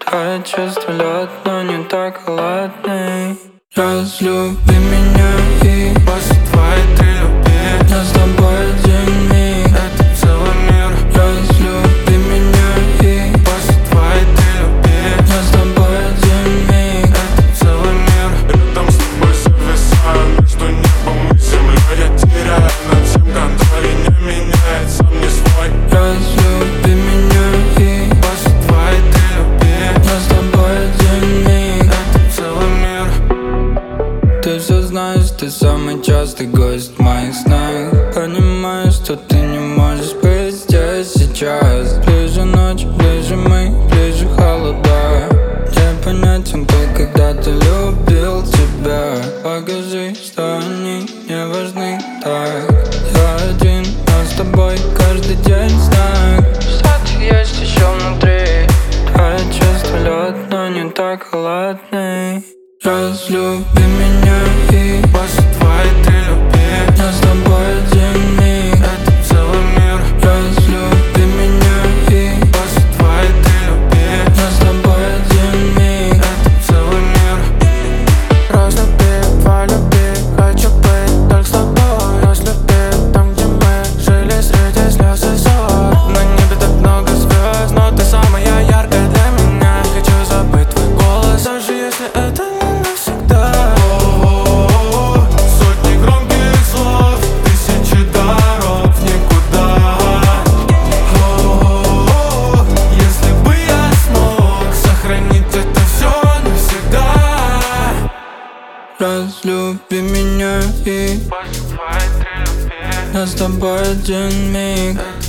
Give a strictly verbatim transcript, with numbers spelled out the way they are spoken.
Твое чувство лед, но не так холодный. Разлюби меня и после твоей ты люби. я с тобой один миг, это целый мир. Разлюби меня и после твоей ты люби. я с тобой один миг, это целый мир. Рядом с тобой зависаю между небом и землей. Я теряю над всем контроль и не меняет, сам не свой. Разлюби меня и после твоей ты люби. я с тобой один миг, это целый мир. ты все знаешь, ты самый частый гость в моих снах. Понимаю, что ты не можешь быть здесь сейчас. Ближе ночь, ближе мы, ближе холода. Непонятен был, когда ты любил тебя. Покажи, что они не важны так. Я один, но с тобой каждый день знак. Что-то есть еще внутри. Твое чувство лед, но не так холодный. Разлюби меня и после твоей ты люби. я с тобой один миг, это целый мир. Разлюби меня и после твоей ты люби. я с тобой один миг, это целый мир. Разлюби, полюби, хочу быть только с тобой. Разлюби там, где мы жили среди слез и ссор. На небе так много звезд, но ты самая яркая для меня. Хочу забыть твой голос, даже если это не навсегда. О-о-о-о, сотни громких слов, тысячи дорог в никуда. О-о-о-о, если бы я смог сохранить это все навсегда. разлюби меня и после твоей ты люби. я с тобой один миг.